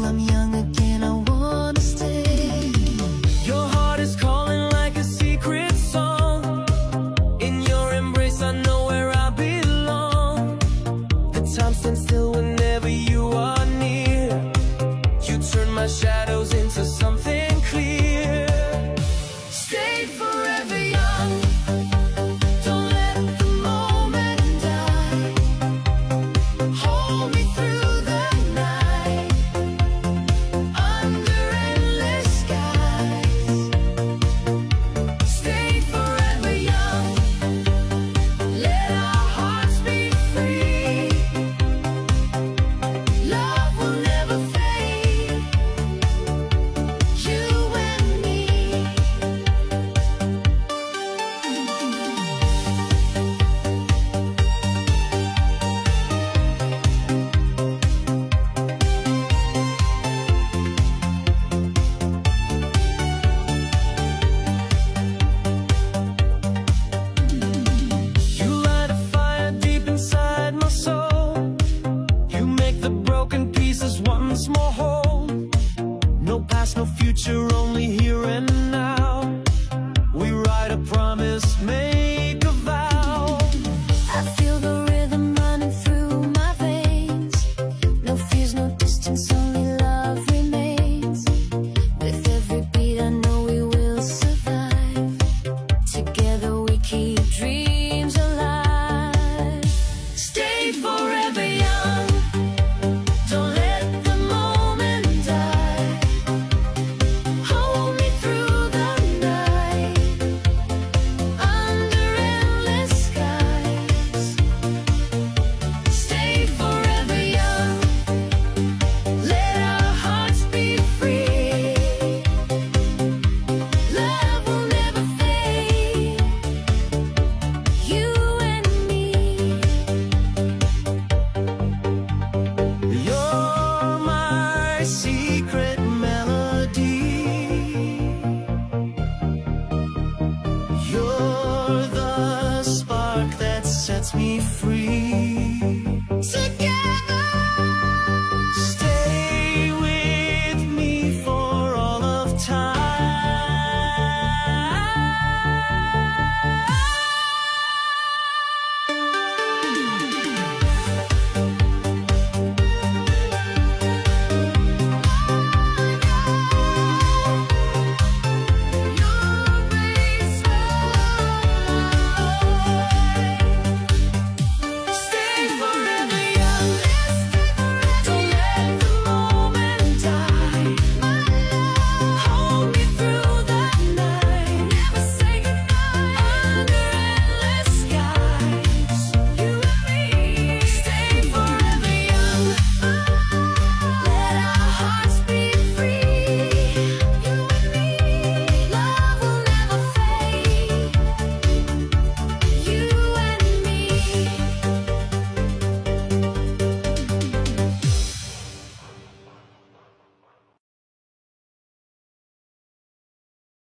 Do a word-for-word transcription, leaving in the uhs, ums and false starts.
I'm young again, I wanna stay. Your heart is calling like a secret song. In your embrace I know where I belong. The time stands still whenever you are near. You turn my shadows into something clear. Stay forever young. Don't let the moment die. Hold me through the night. Under endless skies. Stay forever young. Let our hearts be free. Love will never fade. You and me. You light a fire deep inside my soul. You make the broken pieces once more whole. No past, no future, only here and now. We write a promise, make a vow. I feel the rhythm running through my veins. No fears, no distance, only love remains. With every beat I know we will survive. Together we keep dreams alive. Stay forever young. Don't let the moment die. Hold me through the night. Under endless skies. Stay forever young. Let our hearts be free. Love will never fade. You and me. You're my secret